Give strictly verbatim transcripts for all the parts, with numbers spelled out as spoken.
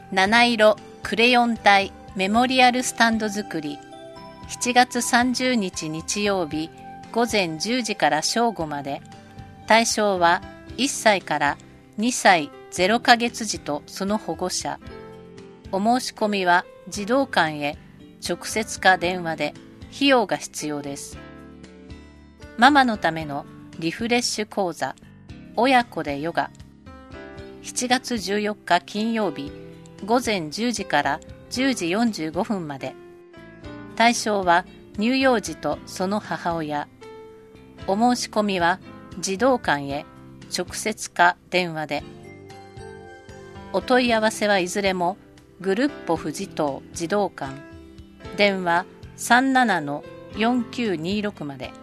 七色クレヨン体メモリアルスタンド作り、しちがつさんじゅうにち日曜日ごぜんじゅうじから正午まで。対象はいっさいからにさいゼロかげつ児とその保護者。お申し込みは児童館へ直接か電話で。費用が必要です。ママのためのリフレッシュ講座、親子でヨガ。しちがつじゅうよっか金曜日ごぜんじゅうじからじゅうじよんじゅうごふんまで。対象は乳幼児とその母親。お申し込みは児童館へ直接か電話で。お問い合わせはいずれもグルッポ富士東児童館、電話 さんななのよんきゅうにろく まで。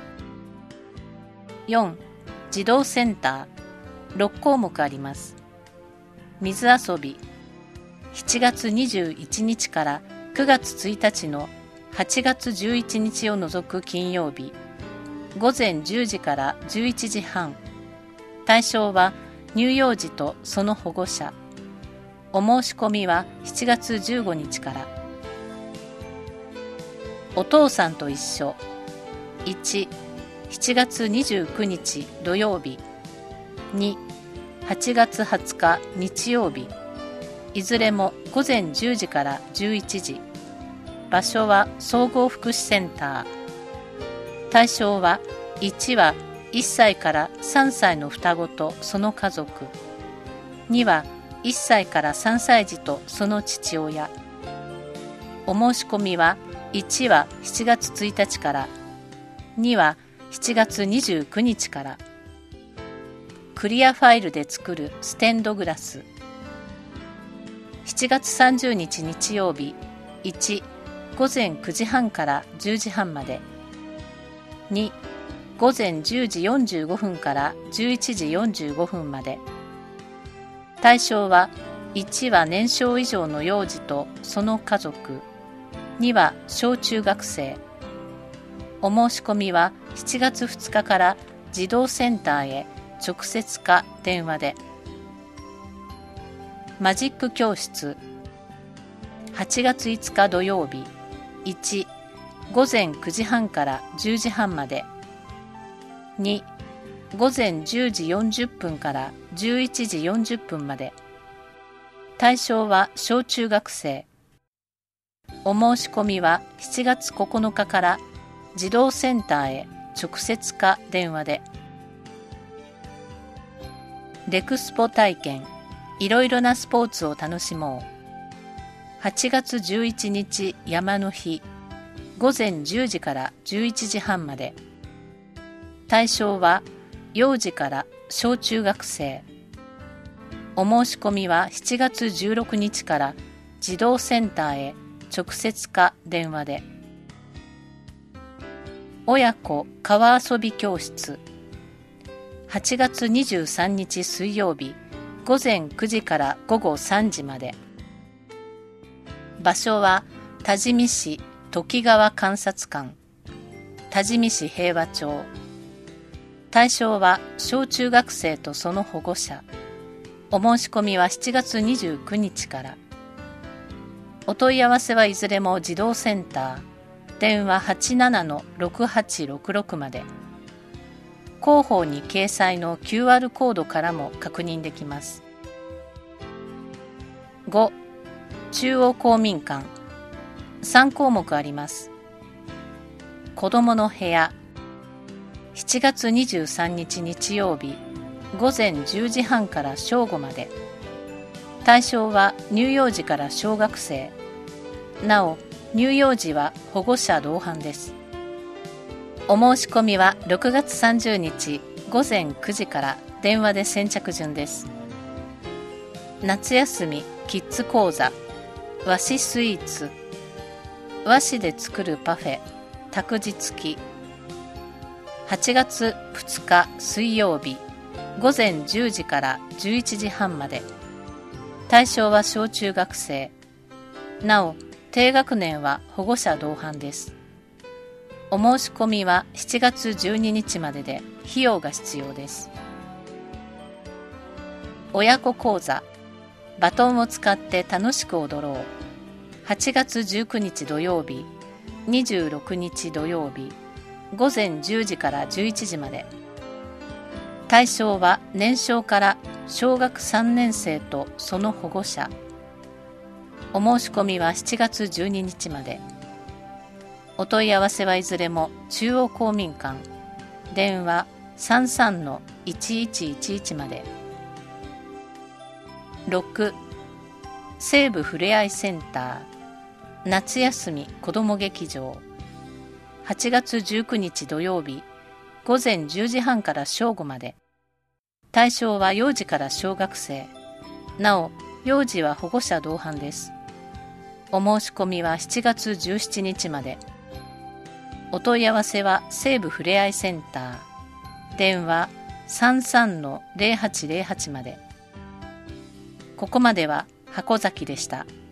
よん. 児童センターろっこうもくあります。水遊び、しちがつにじゅういちにちからくがつついたちのはちがつじゅういちにちを除く金曜日ごぜんじゅうじからじゅういちじはん。対象は乳幼児とその保護者。お申し込みはしちがつじゅうごにちから。お父さんと一緒。いち. しちがつにじゅうくにち土曜日。に. はちがつはつか日曜日。いずれもごぜんじゅうじからじゅういちじ。場所は総合福祉センター。対象はいちはいっさいからさんさいの双子とその家族。にはいっさいからさんさい児とその父親。お申し込みはいちはしちがつついたちから、にはしちがつにじゅうくにちから。クリアファイルで作るステンドグラス。しちがつさんじゅうにち日曜日いちごぜんくじはんからじゅうじはんまで。にごぜんじゅうじよんじゅうごふんからじゅういちじよんじゅうごふんまで。対象はいちは年少以上の幼児とその家族。には小中学生。お申し込みはしちがつふつかから児童センターへ直接か電話で。マジック教室、はちがついつか土曜日いちごぜんくじはんからじゅうじはんまで。にごぜんじゅうじよんじゅっぷんからじゅういちじよんじゅっぷんまで。対象は小中学生。お申し込みはしちがつここのかから児童センターへ直接か電話で。レクスポ体験、いろいろなスポーツを楽しもう。はちがつじゅういちにち山の日ごぜんじゅうじからじゅういちじはんまで。対象は幼児から小中学生。お申し込みはしちがつじゅうろくにちから児童センターへ直接か電話で。親子川遊び教室、はちがつにじゅうさんにち水曜日ごぜんくじからごごさんじまで。場所は多治見市時川観察館、多治見市平和町。対象は小中学生とその保護者。お申し込みはしちがつにじゅうくにちから。お問い合わせはいずれも児童センター、電話 はちななのろくはちろくろく まで。広報に掲載の キューアール コードからも確認できます。ご. 中央公民館、さんこうもくあります。子どもの部屋、しちがつにじゅうさんにち日曜日ごぜんじゅうじはんから正午まで。対象は乳幼児から小学生。なお、乳幼児は保護者同伴です。お申し込みはろくがつさんじゅうにちごぜんくじから電話で先着順です。夏休みキッズ講座、和紙スイーツ、和紙で作るパフェ、託児付き。はちがつふつか水曜日ごぜんじゅうじからじゅういちじはんまで。対象は小中学生。なお、低学年は保護者同伴です。お申し込みはしちがつじゅうににちまでで費用が必要です。親子講座、 バトンを使って楽しく踊ろう。はちがつじゅうくにち土曜日、にじゅうろくにち土曜日、ごぜんじゅうじからじゅういちじまで。対象は年少から小学さんねんせいとその保護者。お申し込みはしちがつじゅうににちまで。お問い合わせはいずれも中央公民館、電話 さんさんのいちいちいちいち まで。ろく. 西部ふれあいセンター夏休み子ども劇場。はちがつじゅうくにち土曜日、ごぜんじゅうじはんから正午まで。対象は幼児から小学生。なお、幼児は保護者同伴です。お申し込みはしちがつじゅうしちにちまで。お問い合わせは西部ふれあいセンター、電話 さんさんのぜろはちぜろはち まで。ここまでは箱崎でした。